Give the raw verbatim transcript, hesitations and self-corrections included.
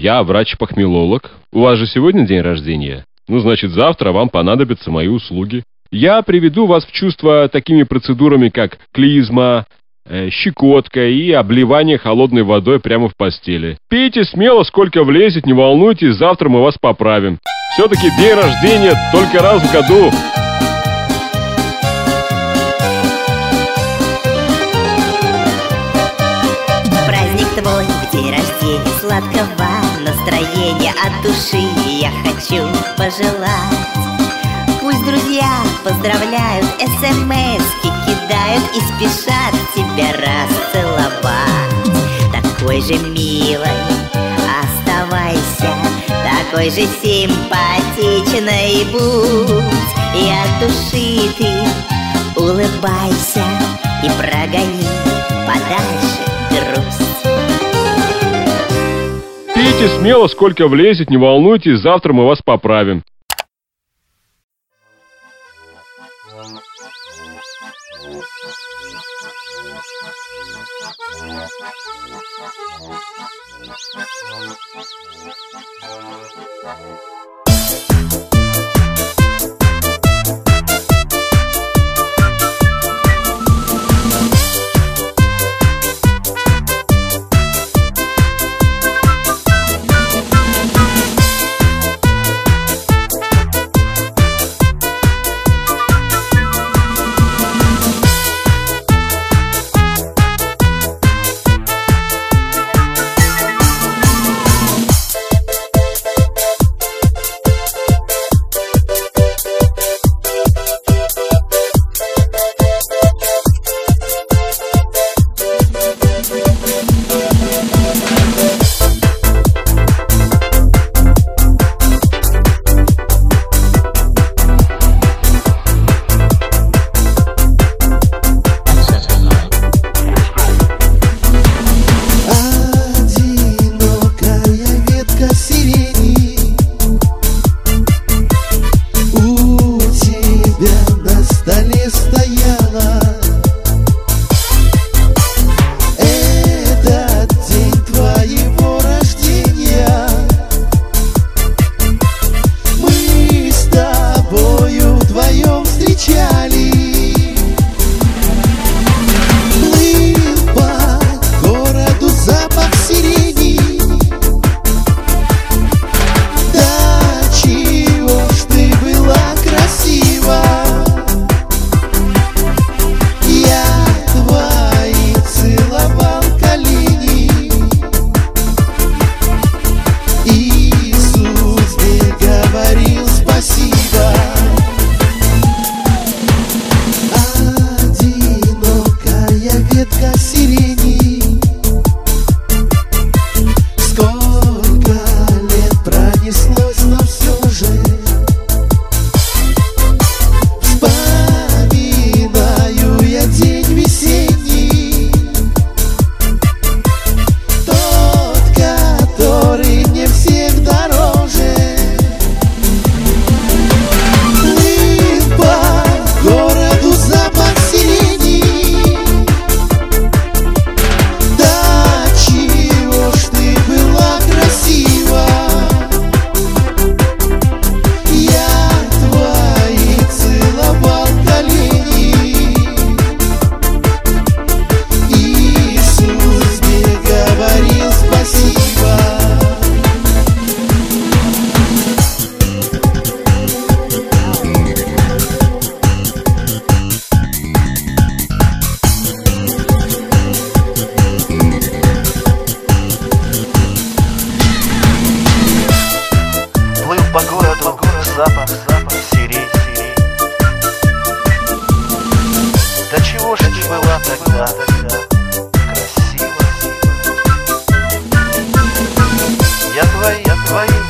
Я врач-похмелолог. У вас же сегодня день рождения? Ну, значит, завтра вам понадобятся мои услуги. Я приведу вас в чувство такими процедурами, как клизма, э, щекотка и обливание холодной водой прямо в постели. Пейте смело, сколько влезет, не волнуйтесь, завтра мы вас поправим. Все-таки день рождения только раз в году. Праздник твой, день рождения, сладкого настроения от души я хочу пожелать. Пусть друзья поздравляют, смс-ки кидают и спешат тебя расцеловать. Такой же милой оставайся, такой же симпатичной будь, и от души ты улыбайся и прогони подальше грусть. Пейте смело, сколько влезет, не волнуйтесь, завтра мы вас поправим. запах, запах, сирень, сирень. Да чего же ты была тогда, тогда красива? Я твоя, я твоя.